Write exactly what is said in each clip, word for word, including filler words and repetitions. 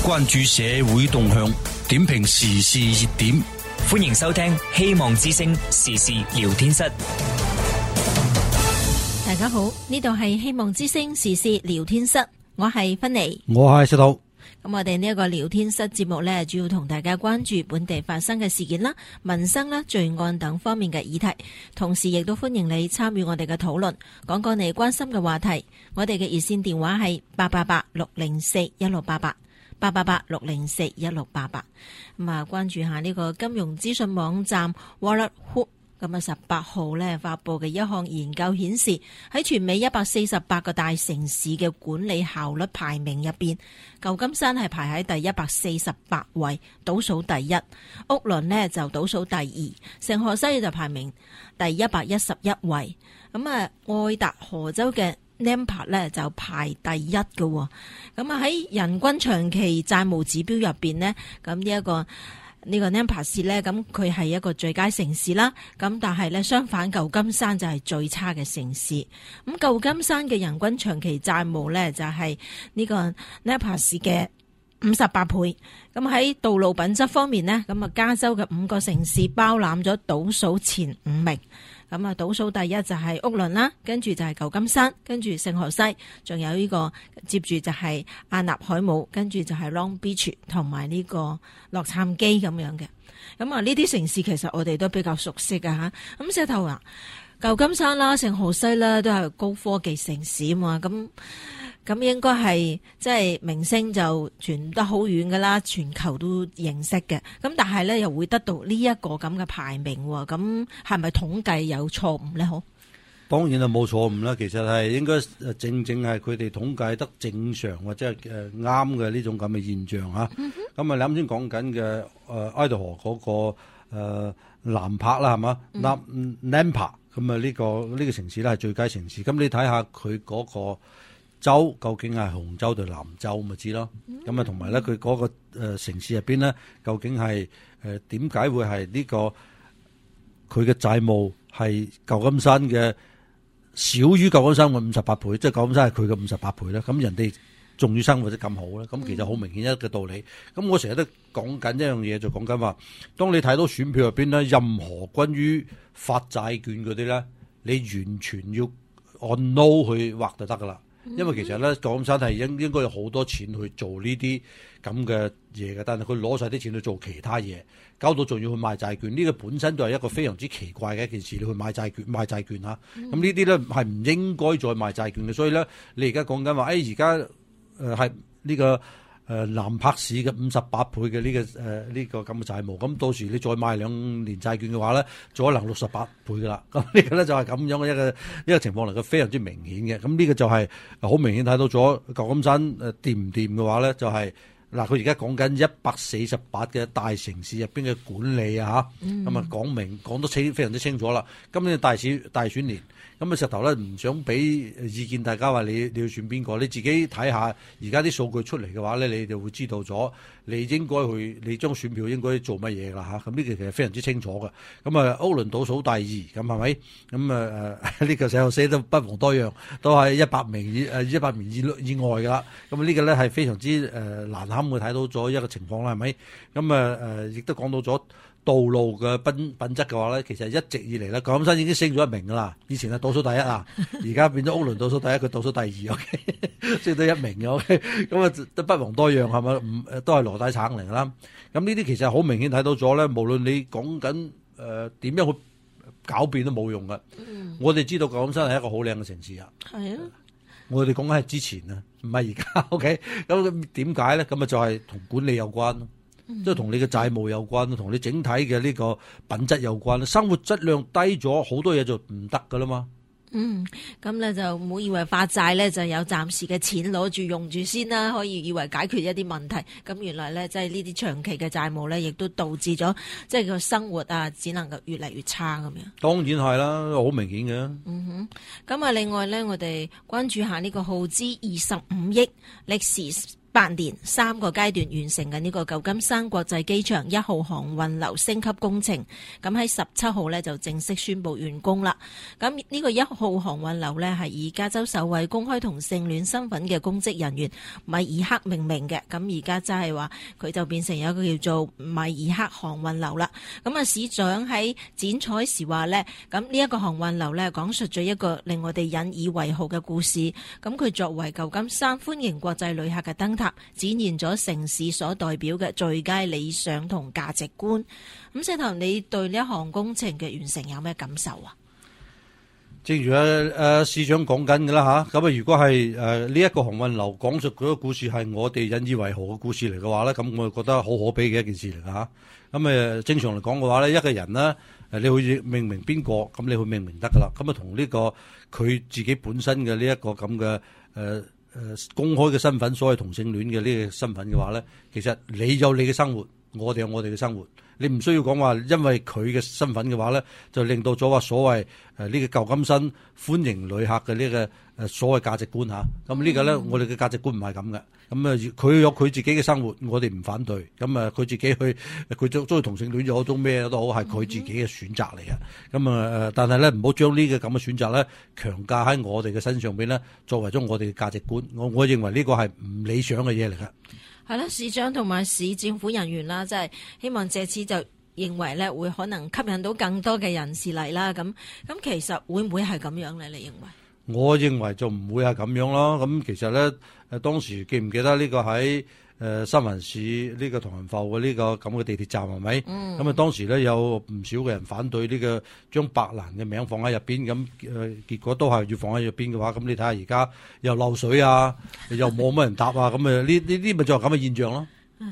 關注社會動向，點評時事熱點。 歡迎收聽希望之聲時事聊天室。 大家好，呢度係希望之聲時事聊天室，我係芬妮， 我係石頭。 咁我哋呢一個聊天室節目呢，主要同大家關注本地發生嘅事件啦、民生啦、罪案等方面嘅議題，同時亦都歡迎你參與我哋嘅討論，講講你關心嘅話題。我哋嘅熱線電話係八八八六零四一六八八，八八八六零四一六八八。咁啊，關注下呢個金融資訊網站 Wallethood。咁啊，十八號咧發佈嘅一項研究顯示，喺全美一百四十八個大城市嘅管理效率排名入邊，舊金山係排喺第一百四十八位，倒數第一；屋崙呢就倒數第二，聖荷西就排名第一百一十一位。咁啊，愛達荷州嘅 Nampa 咧就排第一嘅。咁啊，喺人均長期債務指標入邊呢，咁呢一個。呢個 Nampa 市咧，咁佢係一個最佳城市啦。咁但係咧，相反舊金山就係最差嘅城市。咁舊金山嘅人均長期債務咧就係呢個 Nampa 市嘅五十八倍。咁喺道路品質方面呢，咁啊加州嘅五個城市包攬咗倒數前五名。咁啊，倒數第一就係屋崙啦，跟住就係舊金山，跟住聖荷西，仲有呢個接住就係亞納海姆，跟住就係 Long Beach 同埋呢個洛杉磯咁樣嘅。咁啊，呢啲城市其實我哋都比較熟悉㗎吓。咁石頭啊，舊金山啦、聖荷西啦，都係高科技城市啊嘛。咁咁應該係即係明星就傳得好遠噶啦，全球都認識嘅。咁但係咧又會得到呢一個咁嘅排名，咁係咪統計有錯誤咧？好， 當然係冇錯誤啦。其實係應該正正係佢哋統計得正常或者係誒啱嘅呢種咁嘅現象嚇。咁、嗯、啊，你啱先講緊嘅誒愛達荷嗰個誒南柏啦，係嘛？Nampa 咁啊，呢個呢個城市咧係最佳城市。咁你睇下佢嗰個州究竟係紅州定南州咪知咯？咁啊，同埋咧佢嗰個誒城市入邊咧，究竟係誒點解會係呢個佢嘅債務係舊金山嘅少於舊金山嘅五十八倍，即係舊金山係佢嘅五十八倍咧？咁人哋仲要生活得咁好咧？咁其實好明顯一個道理。咁我成日都講緊一樣嘢，就講緊話，當你睇到選票入邊咧，任何關於發債券嗰啲咧，你完全要按 no 去畫就得噶啦。因為其實咧，舊金山係應應該有好多錢去做呢啲咁嘅嘢嘅，但係佢攞晒啲錢去做其他嘢，搞到仲要去賣債券。呢、這個本身就係一個非常之奇怪嘅一件事，你去買債券、賣債券嚇。咁呢啲咧係唔應該再賣債券嘅。所以咧，你而家講緊話，誒而家誒係呢個誒、呃、南柏市嘅五十八倍嘅呢、這個誒呢、呃這個咁嘅債務。咁到時你再賣兩年債券嘅話咧，就可能六十八倍噶啦。咁呢個咧就係咁樣嘅一個一個情況嚟嘅，非常之明顯嘅。咁呢個就係好明顯睇到咗舊金山誒掂唔掂嘅話咧，就係、是。嗱，佢而家講緊一百四十八嘅大城市入邊嘅管理啊，嚇、嗯，咁啊講明講得清非常之清楚啦。今年大選大選年，咁啊石頭咧唔想俾意見大家話你你要選邊個，你自己睇下而家啲數據出嚟嘅話咧，你就會知道咗你應該去你張選票應該做乜嘢啦嚇。咁呢個其實非常之清楚嘅。咁啊屋崙倒數第二，咁係咪？咁啊誒呢個時候寫得不遑多讓，都係一百名以誒一百名以以外㗎啦。咁呢個咧係非常之誒、呃、難堪。會睇到咗一個情況啦，係咪？咁啊誒，亦都講到咗道路嘅品品質嘅話咧，其實一直以嚟咧，舊金山已經升咗一名噶啦。以前係倒數第一啊，而家變咗屋崙倒數第一，佢倒數第二，OK， 升到一名嘅，OK。咁啊，都不遑多讓係咪？唔都係羅底橙嚟啦。咁呢啲其實好明顯睇到咗咧，無論你講緊誒點樣去狡辯都冇用噶。嗯、我哋知道舊金山係一個好靚嘅城市啊。係啊。我哋講緊係之前啊，唔係而家。OK，咁點解咧？咁啊就係同管理有關咯，即係同你嘅債務有關咯，同你整體嘅呢個品質有關咯。生活質量低咗，好多嘢就唔得噶啦嘛。 嗯，咁咧就唔好以為發債咧就有暫時嘅錢攞住用住先啦，可以以為解決一啲問題。咁原來咧即係呢啲長期嘅債務咧，亦都導致咗即係個生活啊，只能夠越嚟越差咁樣。 當然係啦，好明顯嘅。 嗯哼，咁啊，另外咧，我哋關注下呢個耗資二十五億歷時八年三個階段完成嘅呢個舊金山國際機場一號航運樓升級工程，咁喺十七號呢就正式宣布完工啦。咁呢個一號航運樓呢係以加州首位公開同性戀身份嘅公職人員米爾克命名嘅，咁而家就係話佢就變成有一個叫做米爾克航運樓啦。咁啊，市長喺剪彩時話呢，咁呢一個航運樓呢講述咗一個令我哋引以為豪嘅故事。咁佢作為舊金山歡迎國際旅客嘅燈塔，展現咗城市所代表嘅最佳理想同價值觀。咁石頭，你對呢一項工程嘅完成有咩感受啊？ 正如誒誒市長講緊嘅啦嚇，咁啊如果係誒呢一個航運樓講述嗰個故事係我哋引以為豪嘅故事嚟嘅話咧，咁我就覺得好可悲嘅一件事嚟㗎嚇。咁誒正常嚟講嘅話咧，一個人咧誒你會命名邊個，咁你會命名得㗎啦。咁啊同呢個佢自己本身嘅呢一個咁嘅誒誒公開嘅身份，所謂同性戀嘅呢個身份嘅話咧，其實你有你嘅生活，我哋有我哋嘅生活。你唔需要講話，因為佢嘅身份嘅話咧，就令到咗話所謂誒呢個舊金山歡迎旅客嘅呢個誒所謂價值觀嚇。咁呢個咧，我哋嘅價值觀唔係咁嘅。咁啊，佢有佢自己嘅生活，我哋唔反對。咁啊，佢自己去佢中中意同性戀又好，中咩都好，係佢自己嘅選擇嚟嘅。咁啊誒，但係咧唔好將呢個咁嘅選擇咧強加喺我哋嘅身上邊咧，作為咗我哋嘅價值觀。我我認為呢個係唔理想嘅嘢嚟嘅。 係啦，市長同埋市政府人員啦，即係希望借此就認為咧，會可能吸引到更多嘅人士嚟啦。咁咁其實會唔會係咁樣咧？你認為？我認為就唔會係咁樣咯。咁其實咧，誒當時記唔記得呢個喺誒三藩市呢個唐人埠嘅呢個咁嘅地鐵站係咪？咁啊、嗯、當時咧有唔少嘅人反對呢個將白蘭嘅名放喺入邊，咁誒結果都係要放喺入邊嘅話，咁你睇下而家又漏水啊，又冇乜人搭啊，咁啊呢呢啲咪就係咁嘅現象咯。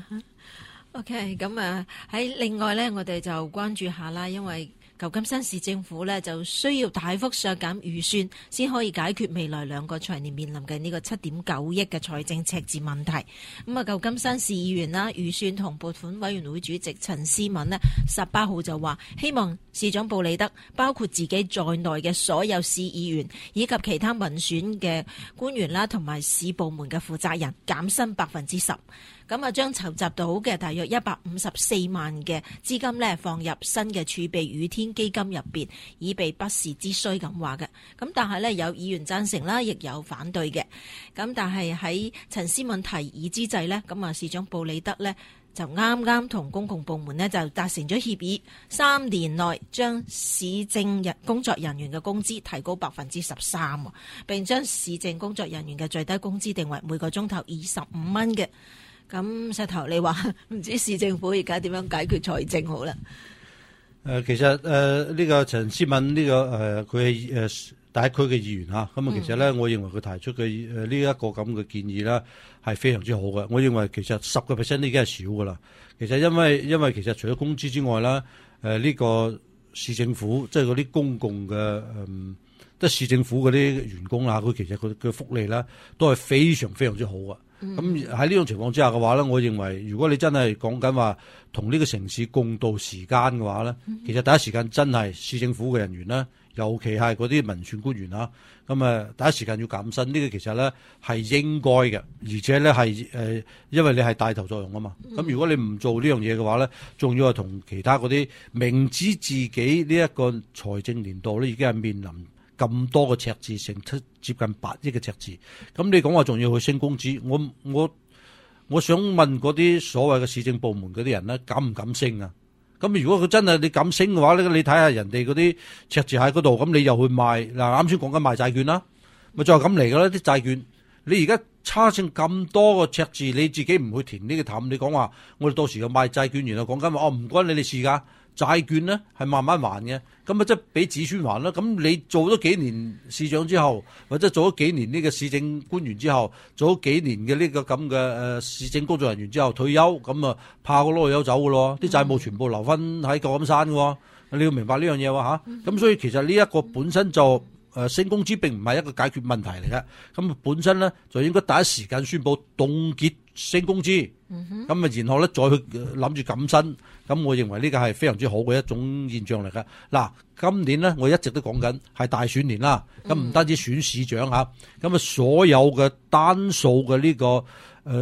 OK， 咁啊喺另外咧，我哋就關注下啦，因為舊金山市政府咧就需要大幅削減預算，先可以解決未來兩個財年面臨嘅呢個七點九億嘅財政赤字問題。咁啊，舊金山市議員啦、預算同撥款委員會主席陳思敏呢，十八號就話希望市長布里德包括自己在內嘅所有市議員以及其他民選嘅官員啦，同埋市部門嘅負責人減薪百分之十。咁啊，將籌集到嘅大約一百五十四萬嘅資金呢，放入新嘅儲備雨天基金入邊，以備不時之需咁話嘅。咁但係呢，有議員贊成啦，亦有反對嘅。咁但係喺陳思敏提議之際呢，咁啊市長布里德呢，就啱啱同公共部門呢，就達成咗協議，三年內將市政人工作人員嘅工資提高百分之十三，並將市政工作人員嘅最低工資定為每個鐘頭二十五蚊嘅。咁石頭，你話唔知市政府而家點樣解決財政好啦？誒、 呃，其實誒呢、呃這個陳思敏呢、這個誒佢係誒第一區嘅議員嚇，咁啊其實咧，嗯、我認為佢提出嘅誒呢一個咁嘅建議咧係非常之好嘅。我認為其實十個 percent 已經係少噶啦。其實因為因為其實除咗工資之外啦，誒、呃、呢、這個市政府即係嗰啲公共嘅誒，即、嗯、係市政府嗰啲員工啊，佢其實佢嘅福利咧都係非常非常之好嘅。咁喺呢種情況之下嘅話咧，我認為如果你真係講緊話同呢個城市共度時間嘅話咧，其實第一時間真係市政府嘅人員咧，尤其係嗰啲民選官員啊，咁啊第一時間要減薪，呢個其實咧係應該嘅，而且咧係誒，因為你係帶頭作用啊嘛。咁如果你唔做呢樣嘢嘅話咧，仲要係同其他嗰啲明知自己呢一個財政年度咧已經係面臨咁多嘅赤字，成七接近八億嘅赤字，咁你講話仲要去升工資，我我我想問嗰啲所謂嘅市政部門嗰啲人咧，敢唔敢升啊？咁如果佢真係你敢升嘅話咧，你睇下人哋嗰啲赤字喺嗰度，咁你又去賣嗱，啱先講緊賣債券啦，咪就係咁嚟噶啦啲債券，你而家差剩咁多個赤字，你自己唔去填呢個氹，你講話我哋到時又賣債券，然後講緊話哦唔關你哋事噶。債券咧係慢慢還嘅，咁啊即係俾子孫還啦。咁你做咗幾年市長之後，或者做咗幾年呢個市政官員之後，做咗幾年嘅呢個咁嘅誒市政工作人員之後退休，咁啊怕個攞去休走嘅咯，啲債務全部留翻喺舊金山嘅，你要明白呢樣嘢喎嚇。咁所以其實呢一個本身就誒升工資並唔係一個解決問題嚟嘅，咁本身咧就應該第一時間宣佈凍結升工資，咁啊然後咧再去諗住減薪。咁我認為呢個係非常之好嘅一種現象嚟㗎。嗱，今年呢，我一直都講緊係大選年啦。咁唔單止選市長嚇，咁啊所有嘅單數嘅呢個誒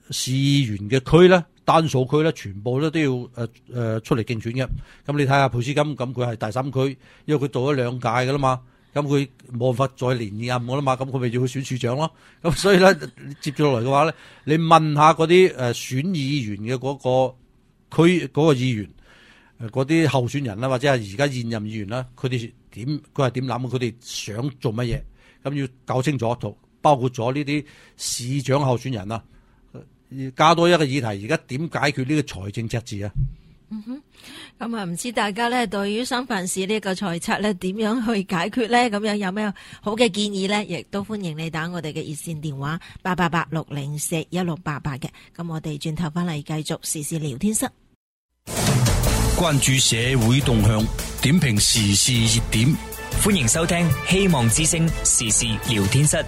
市議員嘅區咧，單數區咧，全部咧都要誒誒、呃、出嚟競選嘅。咁你睇下佩斯金，咁佢係第三區，因為佢做咗兩屆㗎啦嘛，咁佢冇辦法再連任㗎啦嘛，咁佢咪要去選處長咯。咁所以咧，接住落嚟嘅話咧，你問下嗰啲誒選議員嘅嗰個區嗰個議員，誒嗰啲候選人啦，或者係而家現任議員啦，佢哋點佢係點諗？佢哋想做乜嘢？咁要搞清楚，同包括咗呢啲市長候選人啊。加多一個議題，而家點解決呢個財政赤字啊？ 嗯哼，咁啊唔知大家咧對於三藩市呢個財策咧點樣去解決咧？咁樣有咩好嘅建議咧？亦都歡迎你打我哋嘅熱線電話八八八六零四一六八八嘅。咁我哋轉頭翻嚟繼續時事聊天室， 關注社會動向，點評時事熱點， 歡迎收聽希望之聲時事聊天室。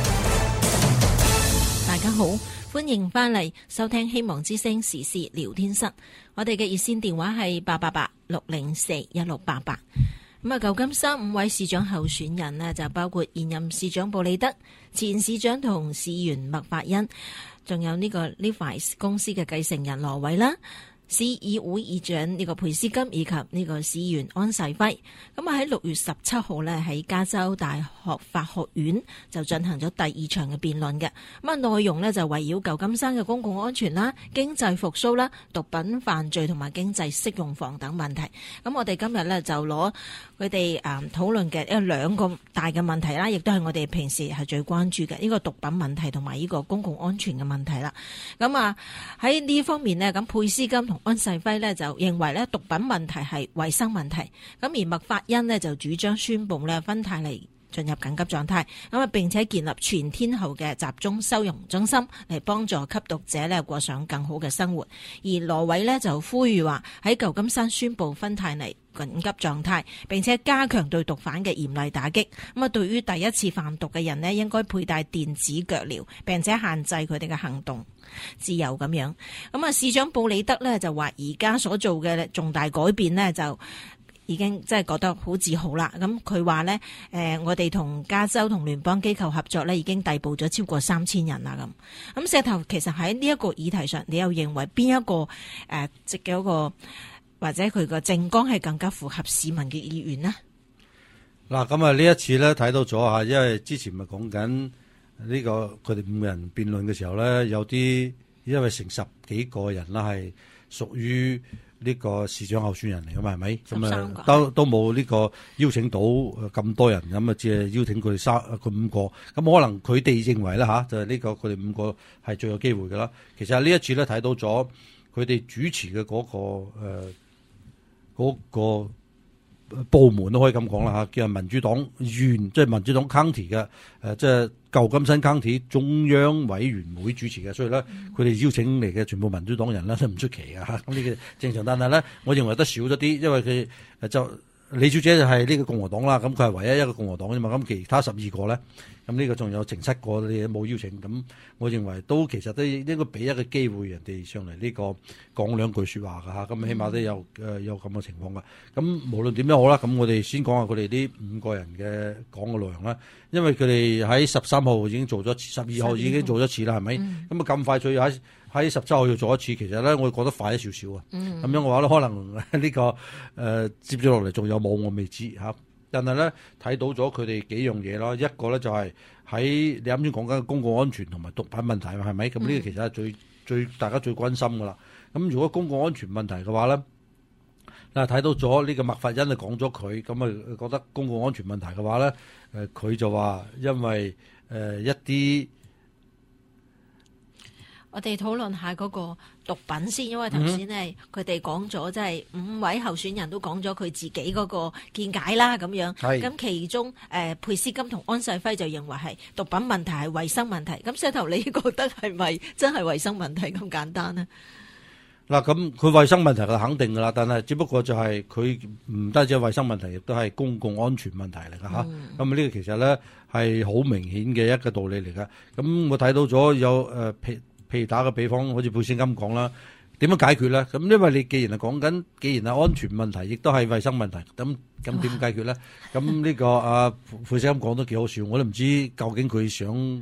大家好。歡迎翻嚟收聽希望之聲時事聊天室，我哋嘅熱線電話係八八八六零四一六八八。咁啊，舊金山五位市長候選人呢，就包括現任市長布里德、前市長同市議員麥法恩，仲有呢個 Levi's 公司嘅繼承人羅偉啦。市議會議長呢個佩斯金以及呢個市議員安世輝，咁啊喺六月十七號呢，喺加州大學法學院就進行咗第二場嘅辯論嘅，咁啊內容呢，就圍繞舊金山嘅公共安全啦、經濟復甦啦、毒品犯罪同埋經濟適用房等問題。咁我哋今日呢，就攞佢哋誒討論嘅一兩個大嘅問題啦，亦都係我哋平時係最關注嘅呢個毒品問題同埋呢個公共安全嘅問題啦。咁啊喺呢方面呢，咁佩斯金同安世輝呢就認為咧毒品問題係衛生問題，咁而麥法恩呢就主張宣布咧芬太尼進入緊急狀態，咁啊並且建立全天候嘅集中收容中心嚟幫助吸毒者咧過上更好嘅生活。而羅偉呢就呼籲話喺舊金山宣布芬太尼緊急狀態，並且加強對毒販嘅嚴厲打擊。咁啊，對於第一次販毒嘅人呢，應該佩戴電子腳鐐，並且限制佢哋嘅行動自由咁樣。咁啊，市長布里德呢就話而家所做嘅重大改變呢，就已經即係覺得好自豪啦。咁佢話呢，誒，我哋同加州同聯邦機構合作呢，已經逮捕咗超過三千人啦。咁咁石頭，其實喺呢一個議題上，你又認為邊一個誒即嘅一個？或者佢個政綱係更加符合市民嘅意願呢？ 嗱，咁啊呢一次咧睇到咗嚇，因為之前咪講緊呢個佢哋五個人辯論嘅時候咧，有啲因為成十幾個人啦係屬於呢個市長候選人嚟㗎嘛，係咪？咁啊都都冇呢個邀請到咁多人，咁啊只係邀請佢哋三佢五個，咁可能佢哋認為咧嚇，就係呢個佢哋五個係最有機會㗎啦。其實呢一次咧睇到咗佢哋主持嘅嗰個誒嗰個部門都可以咁講啦嚇，叫民主黨縣，即係民主黨 county 嘅誒，即係舊金山 county 中央委員會主持嘅，所以咧佢哋邀請嚟嘅全部民主黨人咧都唔出奇嘅嚇，咁呢個正常。但係咧，我認為得少咗啲，因為佢誒就李小姐就係呢個共和黨啦，咁佢係唯一一個共和黨啫嘛，咁其他十二個咧。咁呢個仲有成七個你冇邀請，咁我認為都其實都應該俾一個機會人哋上嚟呢個講兩句説話㗎嚇，咁起碼都有誒有咁嘅情況㗎。咁無論點樣好啦，咁我哋先講下佢哋呢五個人嘅講嘅內容啦。因為佢哋喺十三號已經做咗，十二號已經做咗一次啦，係咪？咁啊咁快脆喺喺十七號要做一次，其實咧我覺得快咗少少啊。咁、嗯、樣嘅話咧，可能呢、這個誒、呃、接咗落嚟仲有冇我未知嚇。但係咧睇到咗佢哋幾樣嘢咯，一個咧就係喺你啱先講緊公共安全同埋毒品問題係咪？咁呢個其實係最最大家最關心噶啦。咁如果公共安全問題嘅話咧，嗱睇到咗呢個麥法恩就講咗佢，咁啊覺得公共安全問題嘅話咧，誒佢就話因為誒、呃、一啲。 我哋討論下嗰個毒品先，因為頭先呢，佢哋講咗，即係五位候選人都講咗佢自己嗰個見解啦，咁樣。咁其中誒、呃、佩斯金同安世輝就認為係毒品問題係衛生問題。咁石頭，你覺得係咪真係衛生問題咁簡單呢？ 嗱，咁佢衛生問題係肯定噶啦，但係只不過就係佢唔單止係衛生問題，亦都係公共安全問題嚟噶嚇。咁啊呢個其實咧係好明顯嘅一個道理嚟噶。咁我睇到咗有誒、呃譬如打個比方，好似佩斯金咁講啦，點樣解決咧？咁因為你既然係講緊，既然係安全問題，亦都係衛生問題，咁咁點解決咧？咁呢、這個啊佩斯金講得幾好笑，我都唔知究竟佢想誒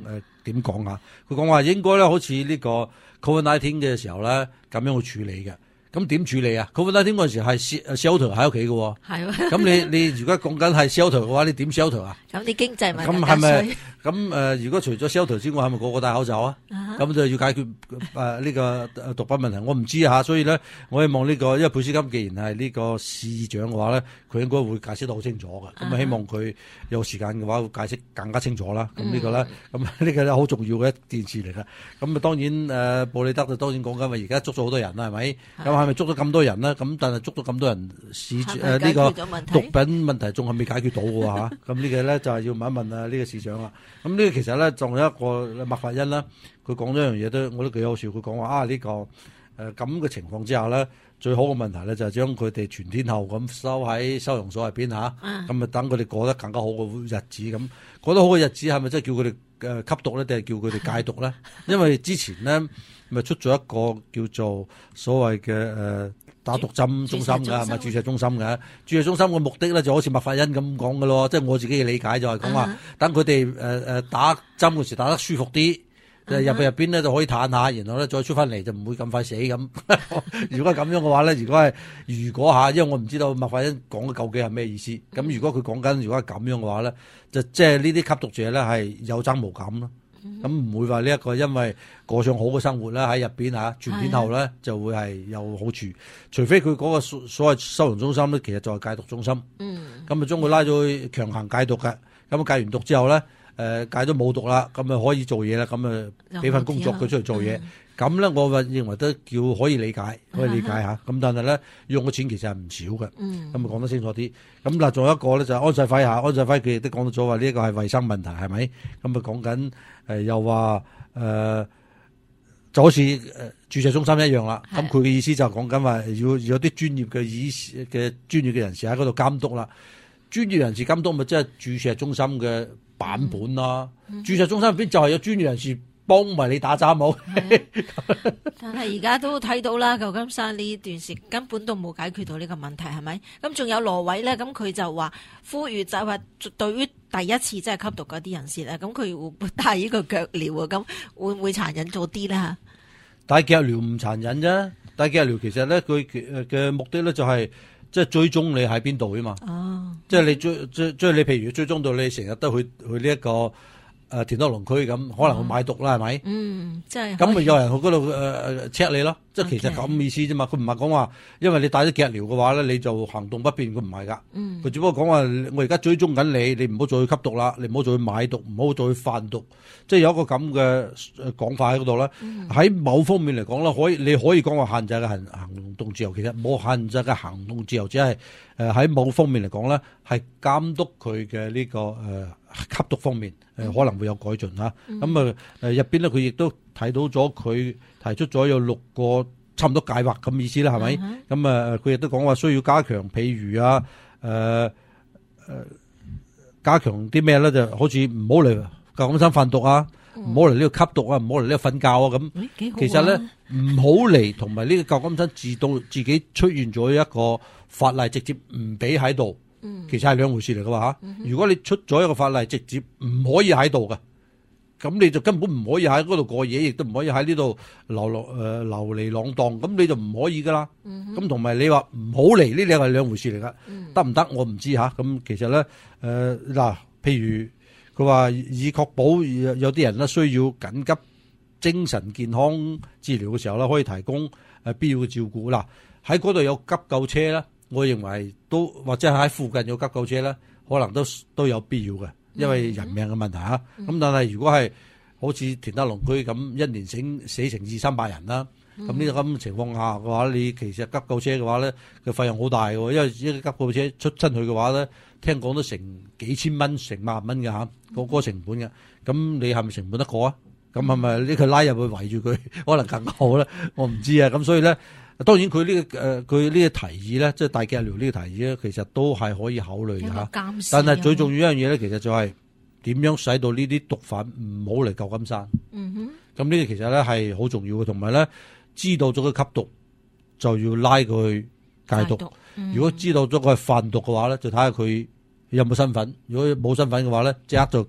點講下。佢講話應該咧好似呢個 Covid 十九 嘅時候咧咁樣去處理嘅。咁點處理啊 ？Covid 十九 嗰陣時係 shelter 喺屋企嘅， 係咁你你如果講緊係 shelter 嘅話，你點 shelter 啊？ 咁啲經濟咪咁係咪咁誒？如果除咗 shelter 之外，係咪個個戴口罩啊？咁就要解決誒呢個毒品問題。我唔知嚇，所以咧，我希望呢個因為佩斯金既然係呢個市長嘅話咧，佢應該會解釋得好清楚嘅。咁啊，希望佢有時間嘅話會解釋更加清楚啦。咁呢個咧，咁呢個咧好重要嘅一件事嚟啦。咁啊，當然誒布里德就當然講緊話，而家捉咗好多人啦，係咪？咁係咪捉咗咁多人咧？咁但係捉咗咁多人，市誒呢個毒品問題仲係未解決到嘅喎嚇。咁呢個咧就係要問一問啊呢個市長啦。咁呢個其實咧仲有一個麥法恩啦，佢講咗一樣嘢都我都幾好笑。佢講話啊呢個誒咁嘅情況之下咧，最好嘅問題咧就係將佢哋全天候咁收喺收容所入邊嚇，咁啊等佢哋過得更加好嘅日子。咁過得好嘅日子係咪即係叫佢哋誒吸毒咧，定係叫佢哋戒毒咧？因為之前咧咪出咗一個叫做所謂嘅誒。呃打毒針中心㗎，係咪注射中心嘅？注射中心嘅目的咧，就好似麥法恩咁講嘅咯，即係我自己嘅理解就係講話，等佢哋誒誒打針嗰時打得舒服啲，入去入邊咧就可以嘆下，然後咧再出翻嚟就唔會咁快死咁。如果咁樣嘅話咧，如果係如果嚇，因為我唔知道麥法恩講嘅究竟係咩意思。咁如果佢講緊如果係咁樣嘅話咧，就即係呢啲吸毒者咧係有增無減咯。咁唔會話呢一個因為過上好嘅生活啦，喺入邊嚇全天候咧就會係有好處，除非佢嗰個所所謂收容中心咧，其實就係戒毒中心。嗯，咁啊將佢拉咗去強行戒毒嘅，咁戒完毒之後咧，誒戒咗冇毒啦，咁啊可以做嘢啦，咁啊俾份工作佢出嚟做嘢。咁咧，我認為都叫可以理解，可以理解下。咁但係咧，用嘅錢其實係唔少嘅。嗯，咁啊講得清楚啲。咁嗱，仲有一個咧就係安世輝嚇，安世輝佢亦都講到咗話呢一個係衞生問題，係咪？咁啊講緊誒又話誒、呃，就好似誒注射中心一樣啦。咁佢嘅意思就講緊話要有啲專業嘅醫嘅專業嘅人士喺嗰度監督啦。專業人士監督咪即係注射中心嘅版本啦。嗯嗯、注射中心入邊就係有專業人士。幫埋你打針冇， 但係而家都睇到啦，舊金山呢段時根本都冇解決到呢個問題，係咪？咁仲有羅偉咧，咁佢就話呼籲就係話對於第一次即係吸毒嗰啲人士咧，咁佢會唔會戴呢個腳鐐啊？咁會唔會殘忍咗啲咧？嚇， 戴腳鐐唔殘忍啫，戴腳鐐其實咧佢嘅目的咧就係即係追蹤你喺邊度啊嘛。哦，即係你追追追你，譬如追蹤到你成日都去去呢一個。誒田德隆區咁，可能會買毒啦，係咪？嗯，即係咁咪有人去嗰度誒 check 你咯，即係其實咁意思啫嘛。佢唔係講話，因為你戴咗腳鐐嘅話咧，你就行動不便，佢唔係㗎。嗯，佢只不過講話，我而家追蹤緊你，你唔好再去吸毒啦，你唔好再去買毒，唔好再去販毒，即係有一個咁嘅講法喺嗰度啦。喺、嗯、某方面嚟講咧，可以你可以講話限制嘅行行動自由，其實冇限制嘅行動自由，只係誒喺某方面嚟講咧，係監督佢嘅呢個誒。呃吸毒方面誒、呃、可能會有改進嚇，咁啊誒入邊咧佢亦都睇到咗佢提出咗有六個差唔多計劃咁意思啦，係咪？咁啊佢亦都講話需要加強，譬如啊誒誒、呃呃、加強啲咩咧？就好似唔好嚟舊金山販毒啊，唔好嚟呢個吸毒啊，唔好嚟呢個瞓覺啊咁。啊其實咧唔好嚟同埋呢個舊金山自動自己出現咗一個法例，直接唔俾喺度。其實係兩回事嚟嘅話嚇，如果你出咗一個法例，直接唔可以喺度嘅，咁你就根本唔可以喺嗰度過夜，亦都唔可以喺呢度流落誒流離浪蕩，咁你就唔可以噶啦。咁同埋你話唔好嚟，呢兩係兩回事嚟噶，得唔得我唔知嚇。咁其實咧誒嗱，譬如佢話以確保有啲人咧需要緊急精神健康治療嘅時候咧，可以提供誒必要嘅照顧。嗱喺嗰度有急救車啦。我認為都或者喺附近有急救車咧，可能都都有必要嘅，因為人命嘅問題嚇。咁、嗯、但係如果係好似田德隆區咁，一年死死成二三百人啦，咁呢個咁情況下嘅話，你其實急救車嘅話咧，佢費用好大嘅，因為一個急救車出親去嘅話咧，聽講都成幾千蚊、成萬蚊嘅嚇，個、嗰個成本嘅。咁你係咪成本得過啊？咁係咪呢個拉入去圍住佢，可能更好咧？我唔知啊。咁所以咧。當然佢呢、這個誒佢呢個提議咧，即係戴腳鐐呢個提議咧，其實都係可以考慮嘅嚇。但係最重要一樣嘢咧，其實就係點樣使到呢啲毒販唔好嚟舊金山。嗯哼。咁呢個其實咧係好重要嘅，同埋咧知道咗佢吸毒就要拉佢去戒毒。嗯、如果知道咗佢係販毒嘅話咧，就睇下佢有冇身份。如果冇身份嘅話咧，即刻就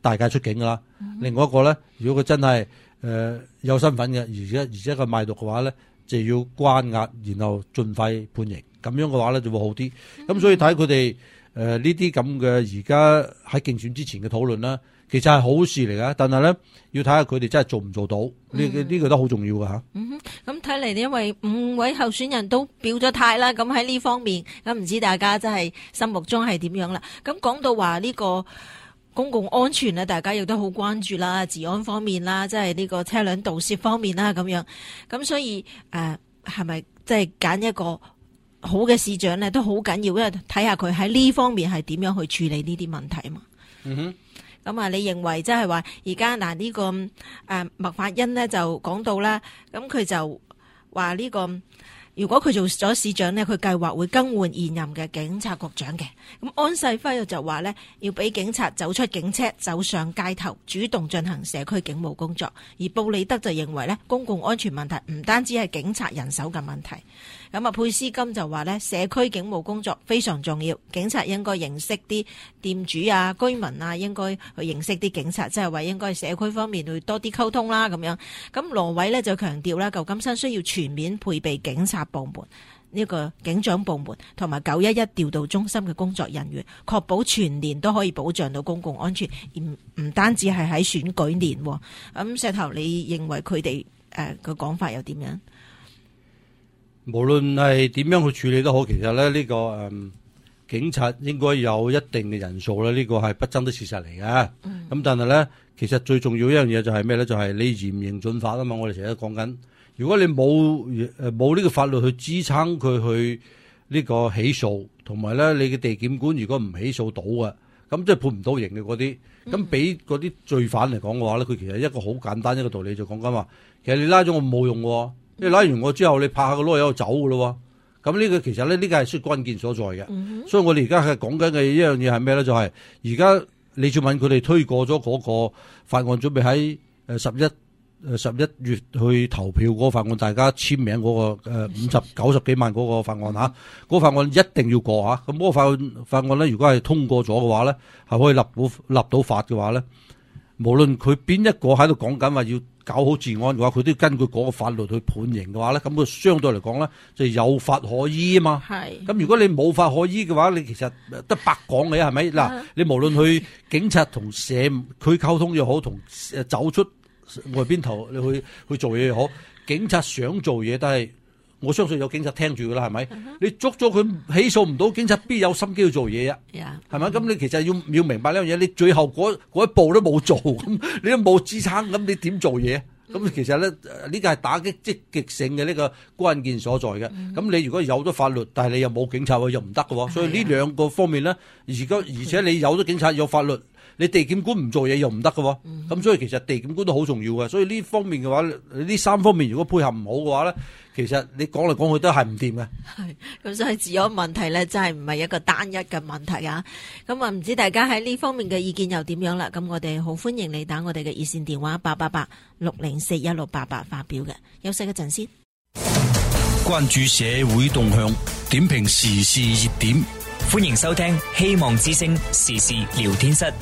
大街出境噶啦。嗯、另外一個咧，如果佢真係誒、呃、有身份嘅，而且而且佢賣毒嘅話咧，就要關押，然後盡快判刑。咁樣嘅話咧就會好啲。咁、嗯、所以睇佢哋誒呢啲咁嘅而家喺競選之前嘅討論啦，其實係好事嚟噶。但係咧要睇下佢哋真係做唔做到，呢呢、嗯、個都好重要噶吓。嗯哼， 咁睇嚟，因為五位候選人都表咗態啦，咁喺呢方面，咁唔知大家真係心目中係點樣啦？咁講到話呢個公共安全咧，大家亦都好關注啦，治安方面啦，即係呢個車輛盜竊方面啦，咁樣。咁所以誒，係咪即係揀一個好嘅市長咧，都好緊要，因為睇下佢喺呢方面係點樣去處理呢啲問題嘛。嗯哼。咁啊，你認為即係話而家嗱呢個誒麥法恩呢就講到啦，咁佢就話呢個如果佢做咗市長呢，佢計劃會更換現任嘅警察局長嘅。咁安世輝就話呢，要俾警察走出警車，走上街頭，主動進行社區警務工作。而布里德就認為呢，公共安全問題唔單止係警察人手嘅問題。咁啊，佩斯金就話咧，社區警務工作非常重要，警察應該認識啲店主啊、居民啊，應該去認識啲警察，即係話應該社區方面去多啲溝通啦咁樣。咁羅偉咧就強調啦，舊金山需要全面配備警察部門呢個警長部門同埋九一一調度中心嘅工作人員，確保全年都可以保障到公共安全，而唔單止係喺選舉年。咁石頭，你認為佢哋誒個講法又點樣？ 無論係點樣去處理都好，其實咧呢、這個誒、嗯、警察應該有一定嘅人數咧，呢、這個係不爭的事實嚟嘅。咁、嗯、但係咧，其實最重要一樣嘢就係咩咧？就係、是、你嚴刑峻法啊嘛！我哋成日都講緊，如果你冇誒冇呢個法律去支撐佢去呢個起訴，同埋咧你嘅地檢官如果唔起訴到嘅，咁即係判唔到刑嘅嗰啲，咁俾嗰啲罪犯嚟講嘅話咧，佢其實一個好簡單一個道理就講緊話，其實你拉咗我冇用喎。你拉完我之後，你拍下個籮柚走噶咯喎，咁呢個其實咧呢個係需關鍵所在嘅，嗯、所以我哋而家係講緊嘅一樣嘢係咩咧？就係而家李柱銘佢哋推過咗嗰個法案，準備喺誒十一誒十一月去投票嗰個法案，大家簽名嗰、那個誒五十九十幾萬嗰個法案吓，嗰、嗯那個法案一定要過吓，咁、那、嗰個法案法案咧，如果係通過咗嘅話咧，係可以立到立到法嘅話咧，無論佢邊一個喺度講緊話要搞好治安嘅話，佢都要根據嗰個法律去判刑嘅話咧，咁佢相對嚟講咧就有法可依啊嘛。係。咁如果你冇法可依嘅話，你其實得白講嘅係咪？嗱、啊，你無論去警察同社區溝通又好，同誒走出外邊頭你去去做嘢又好，警察想做嘢都係。我相信有警察聽住噶啦，係咪？Uh huh. 你捉咗佢起訴唔到，警察必有心機去做嘢啊？係咪 Yeah.？咁你其實要要明白呢樣嘢，你最後嗰一步都冇做，咁你都冇支撐，咁你點做嘢？咁、uh huh. 其實咧呢個係打擊積極性嘅呢個關鍵所在嘅。咁、uh huh. 你如果有咗法律，但係你又冇警察，又唔得嘅。所以呢兩個方面咧，而家而且你有咗警察有法律。你地檢官唔做嘢又唔得嘅，咁、嗯、所以其實地檢官都好重要嘅。所以呢方面嘅話，呢三方面如果配合唔好嘅話咧，其實你講嚟講去都係唔掂嘅。係，咁所以治安問題咧，真係唔係一個單一嘅問題啊。咁啊，唔知大家喺呢方面嘅意見又點樣啦？咁我哋好歡迎你打我哋嘅熱線電話八八八六零四一六八八發表嘅。休息一陣先。 關注社會動向，點評時事熱點。 歡迎收聽希望之聲時事聊天室。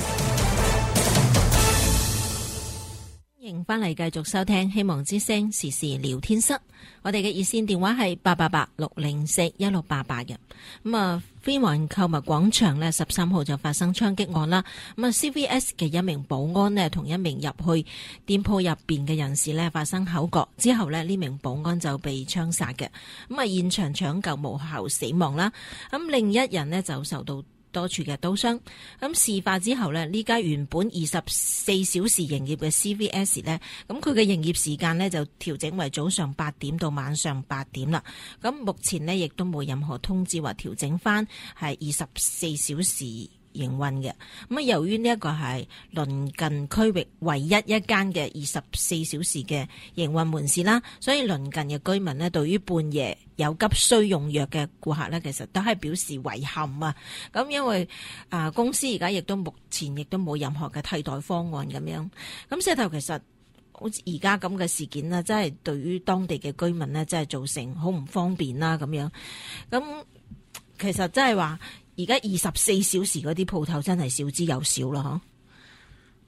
歡迎翻嚟繼續收聽希望之聲時事聊天室。我哋嘅熱線電話係八八八六零四一六八八嘅。咁啊，飛環購物廣場呢，十三號就發生槍擊案啦。咁啊 ，C V S 嘅一名保安呢，同一名入去店鋪入邊嘅人士呢發生口角之後呢，呢名保安就被槍殺嘅。咁啊，現場搶救無效死亡啦。咁另一人呢，就受到多處嘅刀傷。咁事發之後呢，呢家原本二十四小時營業嘅 C V S 呢，咁佢嘅營業時間呢，就調整為早上八點到晚上八點啦。咁目前呢，亦都冇任何通知話調整翻係二十四小時營運嘅。咁啊，由於呢一個係鄰近區域唯一一間嘅二十四小時嘅營運門市啦，所以鄰近嘅居民呢，對於半夜有急需用藥嘅顧客呢，其實都係表示遺憾啊。咁因為啊，公司而家亦都目前亦都冇任何嘅替代方案咁樣。咁石頭其實好似而家咁嘅事件啦，真係對於當地嘅居民呢，真係造成好唔方便啦咁樣。咁其實真係話，而家二十四小時嗰啲鋪頭真係少之又少啦，嗬。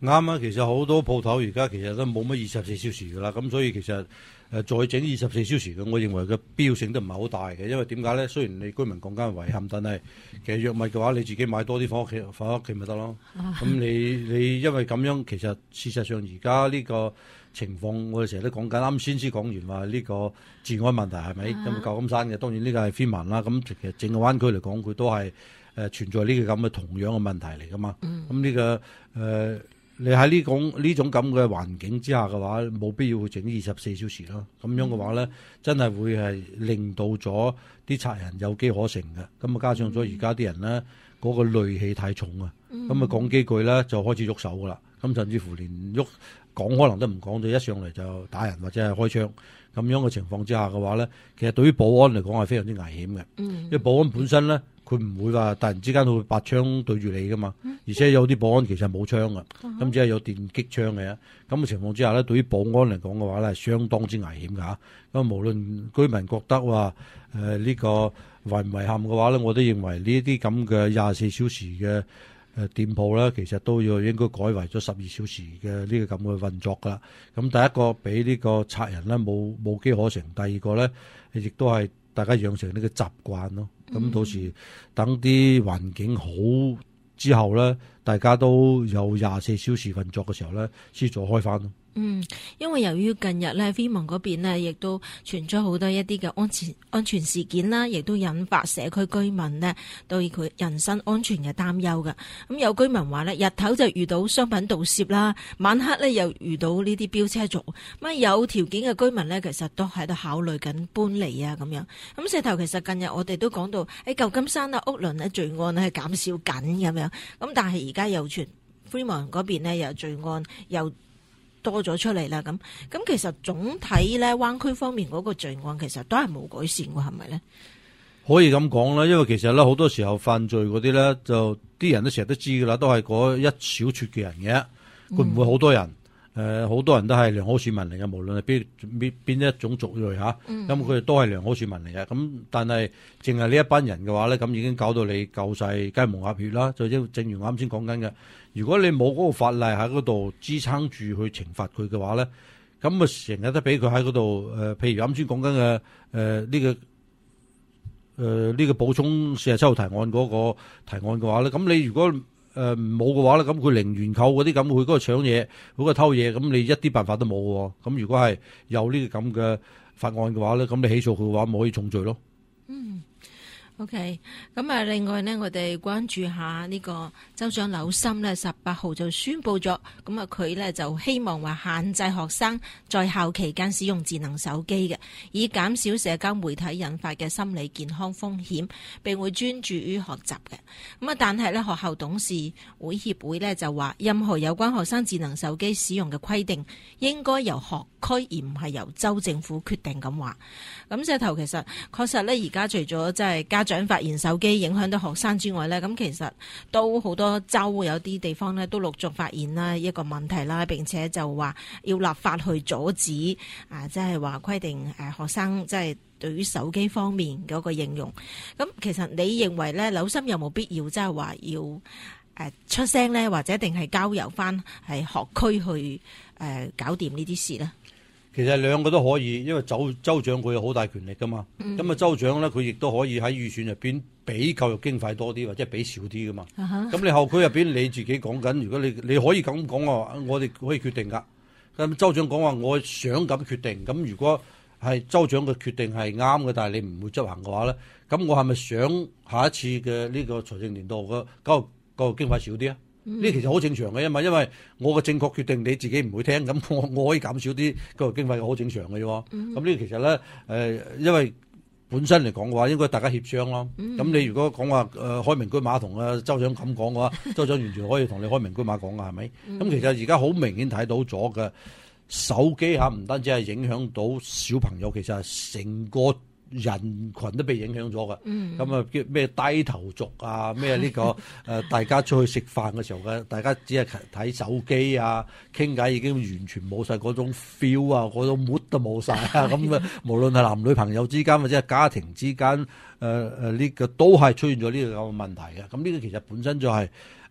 啱啊！其實好多鋪頭而家其實都冇乜二十四小時噶啦，咁所以其實誒再整二十四小時嘅，我認為個必要性都唔係好大嘅。因為點解咧？雖然你居民講緊遺憾，但係其實藥物嘅話，你自己買多啲翻屋企，翻屋企咪得咯。咁、啊、你你因為咁樣，其實事實上而家呢個情況，我哋成日都講緊。啱先先講完話呢個治安問題係咪咁舊金山嘅？當然呢個係非文啦。咁其實整個灣區嚟講，佢都係誒、呃、存在呢個咁嘅同樣嘅問題嚟噶嘛。咁呢、嗯這個誒。呃你喺呢種呢種咁嘅環境之下嘅話，冇必要去整二十四小時咯。咁樣嘅話咧，嗯、真係會係令到咗啲賊人有機可乘嘅。咁啊，加上咗而家啲人咧嗰、嗰個戾氣太重啊，咁啊講幾句咧就開始喐手噶啦。咁甚至乎連喐講可能都唔講，就一上嚟就打人或者係開槍。咁樣嘅情況之下嘅話咧，其實對於保安嚟講係非常之危險嘅。嗯、因為保安本身咧，佢唔會話突然之間會拔槍對住你噶嘛，嗯、而且有啲保安其實冇槍嘅，咁、嗯、只係有電擊槍嘅。咁嘅情況之下咧，對於保安嚟講嘅話咧，係相當之危險㗎嚇。咁無論居民覺得話誒呢個遺唔遺憾嘅話咧，我都認為呢啲咁嘅廿四小時嘅誒店鋪咧，其實都要應該改為咗十二小時嘅呢個咁嘅運作㗎啦。咁第一個俾呢個賊人咧冇冇機可乘，第二個咧亦都係大家養成呢個習慣咯。咁、嗯、到時等啲環境好之後咧，大家都有廿四小時運作嘅時候咧，先再開翻咯。 嗯，因為由於近日咧，飛蒙嗰邊呢亦都傳咗好多一啲嘅安全安全事件啦，亦都引發社區居民呢對佢人身安全嘅擔憂嘅。咁有居民話呢，日頭就遇到商品盜竊啦，晚黑呢又遇到呢啲飆車族。咁有條件嘅居民呢，其實都喺度考慮緊搬離啊咁樣。咁石頭其實近日我哋都講到喺舊金山啊、屋崙呢罪案係減少緊咁樣。咁但係而家又傳飛蒙嗰邊呢，又罪案又多咗出嚟啦，咁咁其實總體咧灣區方面嗰個罪案其實都係冇改善喎，係咪咧？ 可以咁講啦，因為其實咧好多時候犯罪嗰啲咧，就啲人都成日都知噶啦，都係嗰一小撮嘅人嘅，佢唔會好多人。誒好、呃、多人都係良好市民嚟嘅，無論係邊邊邊一種族裔嚇，咁佢哋都係良好市民嚟嘅。咁但係淨係呢一班人嘅話咧，咁已經搞到你夠晒雞毛鴨血啦。就正正如啱先講緊嘅，如果你冇嗰個法例喺嗰度支撐住去懲罰佢嘅話咧，咁啊成日都俾佢喺嗰度誒，譬如啱先講緊嘅誒呢個誒呢、呃這個補充四十七號提案嗰個提案嘅話咧，咁你如果誒冇嘅話咧，咁佢零元購嗰啲咁，佢嗰個搶嘢，嗰、嗰個偷嘢，咁你一啲辦法都冇喎。咁如果係有呢個咁嘅法案嘅話咧，咁你起訴佢嘅話，咪可以重罪咯。嗯。 OK，咁啊，另外呢，我哋關注下呢個州長紐森呢，十八號就宣布咗，咁啊，佢呢就希望話限制學生在校期間使用智能手機嘅，以減少社交媒體引發嘅心理健康風險，並會專注於學習嘅。咁啊，但係呢，學校董事會協會呢就話，任何有關學生智能手機使用嘅規定，應該由學區而唔係由州政府決定咁話。咁石頭其實確實呢，而家除咗即係家長發現手機影響到學生之外呢，咁其實都好多州有啲地方呢都陸續發現啦一個問題啦，並且就話要立法去阻止啊，即係話規定誒學生即係對於手機方面嗰個應用。咁其實你認為呢，紐森有冇必要即係話要誒出聲呢，或者定係交由翻係學區去誒搞掂呢啲事呢？ 其實兩個都可以，因為州州長佢有好大權力噶嘛。咁啊、嗯，州長咧佢亦都可以喺預算入邊俾教育經費多啲，或者俾少啲噶嘛。咁、uh huh. 你後區入邊你自己講緊，如果你你可以咁講話，我哋可以決定噶。咁州長講話，我想咁決定。咁如果係州長嘅決定係啱嘅，但係你唔會執行嘅話咧，咁我係咪想下一次嘅呢個財政年度嘅教育教育經費少啲啊？呢、嗯、其實好正常嘅，因為因為我嘅正確決定你自己唔會聽，咁我我可以減少啲教育經費，好正常嘅啫。咁呢、嗯、其實咧誒、呃，因為本身嚟講嘅話，應該大家協商咯。咁、嗯、你如果講話誒開明車馬同啊州長咁講嘅話，州長完全可以同你開明車馬講嘅，係咪？咁、嗯、其實而家好明顯睇到咗嘅手機嚇，唔單止係影響到小朋友，其實係成個人群都被影響咗嘅，咁啊叫咩低頭族啊，咩呢、這個誒、呃、大家出去食飯嘅時候嘅，大家只係睇手機啊，傾偈已經完全冇晒嗰種 feel 啊，嗰種 mood 都冇晒啊，咁啊無論係男女朋友之間或者係家庭之間，誒誒呢個都係出現咗呢個咁嘅問題嘅。咁呢個其實本身就係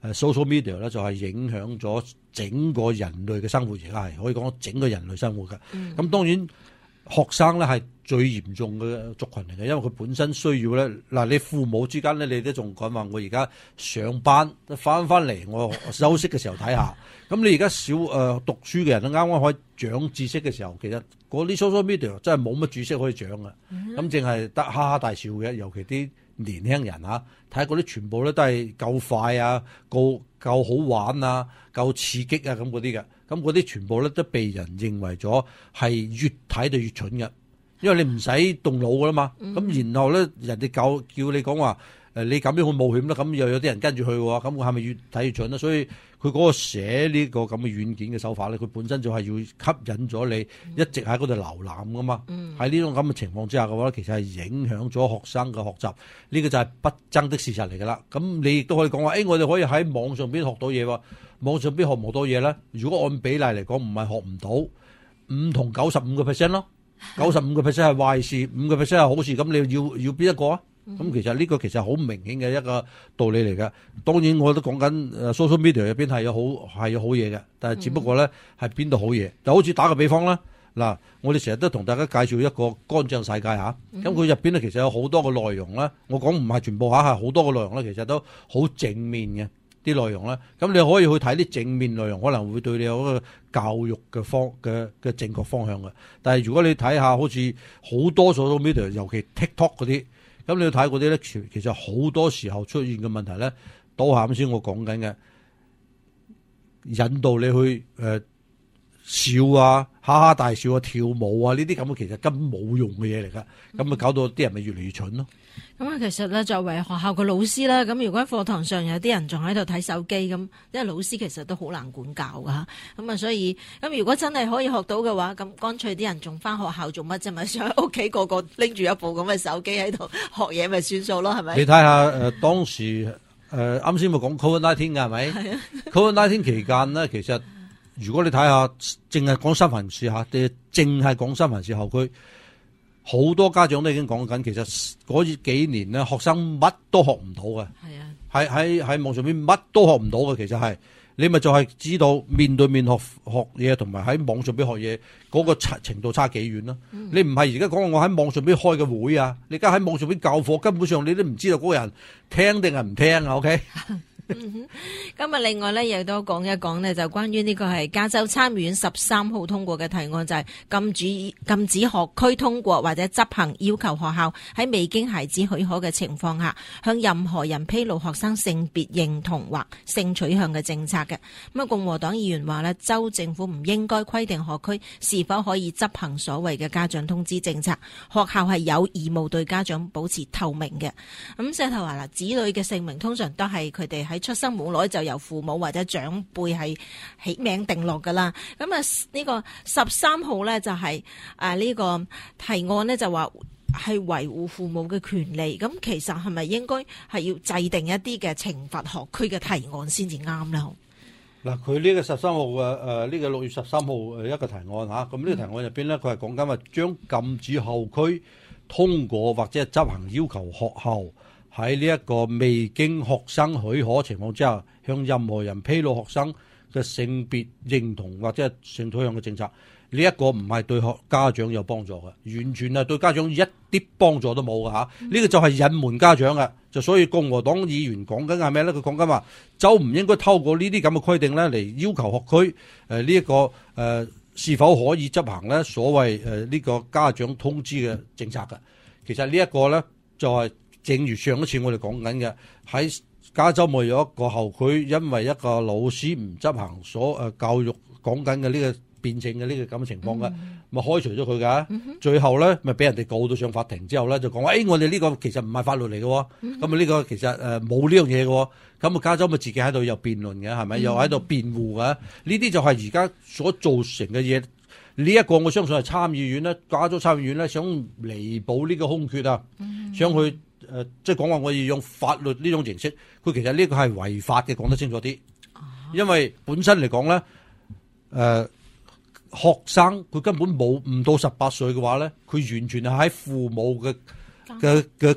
誒 social media 咧就係影響咗整個人類嘅生活，而家係可以講整個人類生活嘅。咁、嗯、當然學生咧係最嚴重嘅族群嚟嘅，因為佢本身需要咧嗱，你父母之間咧，你都仲講話我而家上班翻翻嚟，我休息嘅時候睇下。咁你而家小誒、呃、讀書嘅人咧，啱啱可以長知識嘅時候，其實嗰啲 social media 真係冇乜知識可以長嘅，咁淨係得哈哈大笑嘅，尤其啲年輕人嚇，睇嗰啲全部咧都係夠快啊，夠夠好玩啊，夠刺激啊咁嗰啲嘅，咁嗰啲全部咧都被人認為咗係越睇就越蠢嘅，因為你唔使動腦噶啦嘛，咁、嗯、然後咧人哋教叫你講話誒你咁樣去冒險啦，咁又有啲人跟住去喎，咁我係咪越睇越蠢咧？所以佢嗰個寫呢個咁嘅軟件嘅手法咧，佢本身就係要吸引咗你一直喺嗰度瀏覽噶嘛。喺呢、嗯、種咁嘅情況之下嘅話，其實係影響咗學生嘅學習，呢、呢個就係不爭的事實嚟㗎啦。咁你亦都可以講話，誒、欸、我哋可以喺網上邊學到嘢喎，網上邊學唔到嘢咧？如果按比例嚟講，唔係學唔到，五同九十五個 percent 咯，九十五個 percent 係壞事，五個 percent 係好事，咁你要要邊一個啊？咁、嗯、其實呢個其實好明顯嘅一個道理嚟嘅。當然我都講緊誒 social media 入邊係有好係有好嘢嘅，但係只不過咧係邊度好嘢。就好似打個比方啦，嗱，我哋成日都同大家介紹一個乾淨世界嚇，咁佢入邊咧其實有好多個內容啦。我講唔係全部嚇，係好多個內容咧，其實都好正面嘅啲內容啦。咁你可以去睇啲正面內容，可能會對你有一個教育嘅方嘅嘅正確方向嘅。但係如果你睇下好似好多 social media，尤其 TikTok 嗰啲。咁你要睇嗰啲咧，其實好多時候出現嘅問題咧，都係啱先我講緊嘅，引導你去誒、呃、笑啊、哈哈大笑啊、跳舞啊呢啲咁嘅，其實根本冇用嘅嘢嚟噶，咁啊、嗯、搞到啲人咪越嚟越蠢咯。咁啊，其實咧作為學校嘅老師啦，咁如果喺課堂上有啲人仲喺度睇手機咁，因為老師其實都好難管教噶，咁啊所以咁如果真係可以學到嘅話，咁乾脆啲人仲翻學校做乜啫？咪想喺屋企個個拎住一部咁嘅手機喺度學嘢咪算數咯，係咪？你睇下誒當時誒啱先咪講 Covid 十九 嘅係咪？係啊，Covid 十九 期間呢，其實如果你睇下淨係講三藩市嚇，定淨係講三藩市校區。好多家長都已經講緊，其實嗰幾年咧，學生乜都學唔到嘅。係啊，喺喺喺網上邊乜都學唔到嘅。其實係你咪就係知道面對面學學嘢，同埋喺網上邊學嘢嗰個程度差幾遠咯。嗯、你唔係而家講我喺網上邊開嘅會啊，你而家喺網上邊教課，根本上你都唔知道嗰個人聽定係唔聽啊。OK。嗯哼，今日另外咧亦都講一講呢，就關於呢個係加州參議院十三號通過嘅提案，就係、是、禁止禁止學區通過或者執行要求學校喺未經孩子許可嘅情況下，向任何人披露學生性別認同或性取向嘅政策嘅。咁啊，共和黨議員話呢，州政府唔應該規定學區是否可以執行所謂嘅家長通知政策，學校係有義務對家長保持透明嘅。咁石頭話啦，子女嘅姓名通常都係佢哋喺出生冇耐就由父母或者長輩係起名定落噶啦。咁啊呢個十三號呢，就係誒呢個提案呢，就話係維護父母嘅權利。咁其實係咪應該係要制定一啲嘅懲罰學區嘅提案先至啱呢？嗱，佢呢個十三號嘅誒呢個六月十三號誒一個提案吓，咁呢個提案入邊呢，佢係講緊話將禁止校區通過或者係執行要求學校喺呢一個未經學生許可情況之下，向任何人披露學生嘅性別認同或者係性取向嘅政策，呢、這、一個唔係對學家長有幫助嘅，完全係對家長一啲幫助都冇嘅嚇。呢、嗯、個就係隱瞞家長嘅，就所以共和黨議員講緊係咩咧？佢講緊話，就唔應該透過呢啲咁嘅規定咧嚟要求學區誒呢一個誒、呃、是否可以執行咧所謂誒呢、呃這個家長通知嘅政策嘅。其實呢一個咧就係、是。正如上一次我哋講緊嘅，喺加州咪有一個校區，因為一個老師唔執行所誒教育講緊嘅呢個辯證嘅呢個咁嘅情況嘅，咪、嗯、開除咗佢㗎。嗯、哼最後咧咪俾人哋告到上法庭之後咧，就講話誒，我哋呢個其實唔係法律嚟嘅，咁啊呢個其實誒冇呢樣嘢嘅，咁啊加州咪自己喺度又辯論嘅，係咪？嗯、又喺度辯護嘅？呢啲就係而家所造成嘅嘢。呢一個我相信係參議院咧，加州參議院咧想彌補呢個空缺啊，嗯、想去。誒、呃，即係講話我要用法律呢種形式，佢其實呢個係違法嘅，講得清楚啲。因為本身嚟講咧，誒、呃，學生佢根本冇唔到十八歲嘅話咧，佢完全係喺父母嘅嘅嘅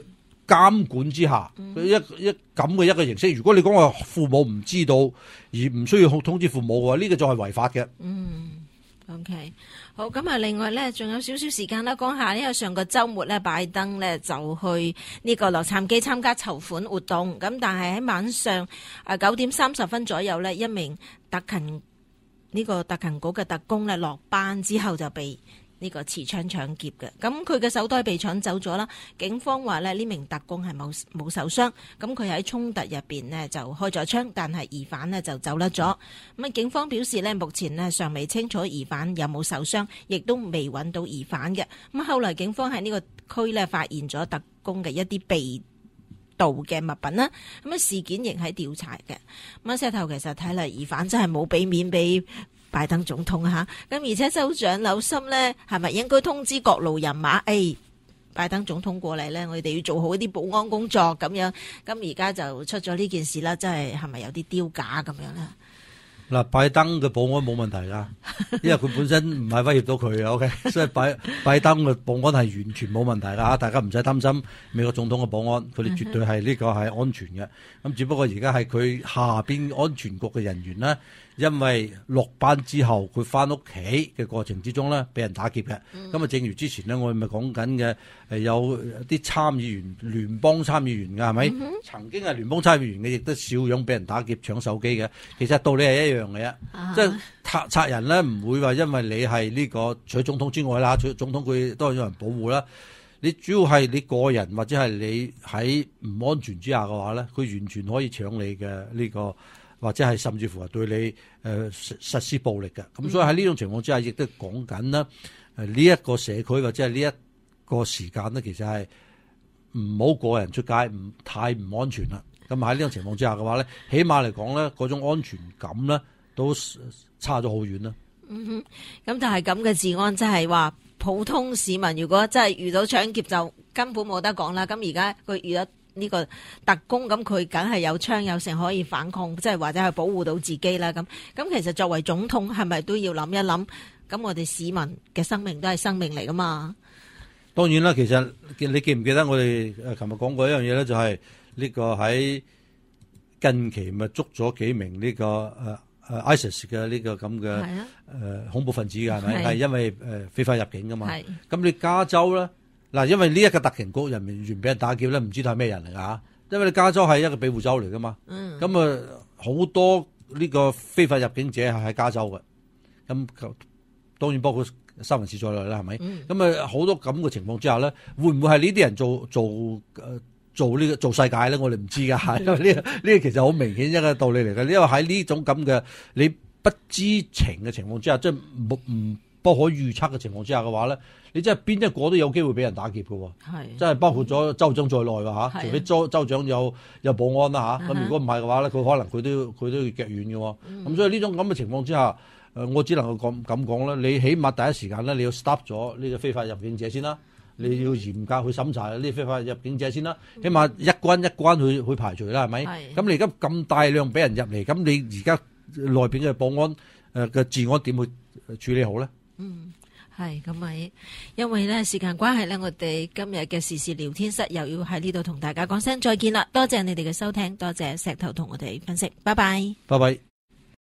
監管之下，嗯、一一咁嘅一個形式。如果你講話父母唔知道而唔需要通知父母嘅話，呢、呢個就係違法嘅。 嗯。OK， 好，咁啊，另外咧，仲有少少時間啦，講下呢個上個週末咧，拜登咧就去呢個洛杉磯參加籌款活動，咁但係喺晚上啊九點三十分左右咧，一名特勤呢、這個特勤局嘅特工咧落班之後就被呢個持槍搶劫嘅，咁佢嘅手袋被搶走咗啦。警方話咧呢名特工係冇冇受傷，咁佢喺衝突入邊呢就開咗槍，但係疑犯呢就走甩咗。咁啊，警方表示呢目前呢尚未清楚疑犯有冇受傷，亦都未揾到疑犯嘅。咁後來警方喺呢個區呢發現咗特工嘅一啲被盜嘅物品啦。咁啊，事件仍喺調查嘅。咁啊，石頭其實睇嚟疑犯真係冇俾面俾拜登總統吓，咁而且州長紐森呢，係咪應該通知各路人馬？誒、哎，拜登總統過嚟呢，我哋要做好一啲保安工作咁樣。咁而家就出咗呢件事啦，真係係咪有啲丟架咁樣咧？ 嗱，拜登嘅保安冇問題噶，因為佢本身唔係威脅到佢嘅，OK， 所以拜拜登嘅保安係完全冇問題噶，大家唔使擔心美國總統嘅保安，佢哋絕對係呢個係安全嘅。咁只不過而家係佢下邊安全局嘅人員呢，因為落班之後佢翻屋企嘅過程之中呢，俾人打劫嘅。咁、嗯、啊，正如之前呢，我哋咪講緊嘅，誒有啲參議員、聯邦參議員嘅係咪？曾經係聯邦參議員嘅，亦都照樣俾人打劫搶手機嘅。其實道理係一樣嘅啫，啊、即係賊賊人咧唔會話因為你係呢、這個除咗總統之外啦，除咗總統佢都係有人保護啦。你主要係你個人或者係你喺唔安全之下嘅話咧，佢完全可以搶你嘅呢、這個。或者係甚至乎係對你誒、呃、實施暴力嘅，咁所以喺呢種情況之下，亦都講緊啦。誒呢一個社區或者係呢一個時間呢，其實係唔好個人出街，唔太唔安全啦。咁喺呢種情況之下嘅話咧，起碼嚟講咧，嗰種安全感咧都差咗好遠啦。 嗯哼，咁就係咁嘅治安，即係話普通市民如果真係遇到搶劫，就根本冇得講啦。咁而家佢遇到呢個特工，咁佢梗係有槍有成可以反抗，即係或者係保護到自己啦。咁咁其實作為總統係咪都要諗一諗？咁我哋市民嘅生命都係生命嚟噶嘛？ 當然啦，其實你記唔記得我哋誒琴日講過一樣嘢咧，就係呢個喺近期咪捉咗幾名呢個誒誒 ISIS 嘅呢個咁嘅誒恐怖分子嘅係咪？係因為誒非法入境噶嘛？係咁你加州咧？嗱，因為呢一個特勤局人員俾人打劫咧，唔知道係咩人嚟㗎嚇。因為你加州係一個庇護州嚟㗎嘛，咁啊好多呢個非法入境者係喺加州嘅，咁當然包括三藩市在內啦，係咪？咁啊好多咁嘅情況之下咧，會唔會係呢啲人做做誒做呢個做世界咧？我哋唔知㗎嚇，因為呢個呢個其實好明顯一個道理嚟嘅，因為喺呢種咁嘅你不知情嘅情況之下，即係唔唔不可預測嘅情況之下嘅話咧。你真係邊一個都有機會俾人打劫嘅喎，即係包括咗州長在內喎嚇，除非州州長有有保安啦嚇，咁如果唔係嘅話咧，佢可能佢都佢都要腳軟嘅喎，咁、嗯、所以呢種咁嘅情況之下，誒我只能夠咁咁講啦，你起碼第一時間咧，你要 stop 咗呢個非法入境者先啦，嗯、你要嚴格去審查呢啲非法入境者先啦，嗯、起碼一關一關去去排除啦，係咪？咁你而家咁大量俾人入嚟，咁你而家內邊嘅保安誒嘅治安點去處理好咧？嗯。 係咁咪，因為咧時間關係咧，我哋今日嘅時事聊天室又要喺呢度同大家講聲再見啦。多謝你哋嘅收聽，多謝石頭同我哋分析，拜拜， 拜拜。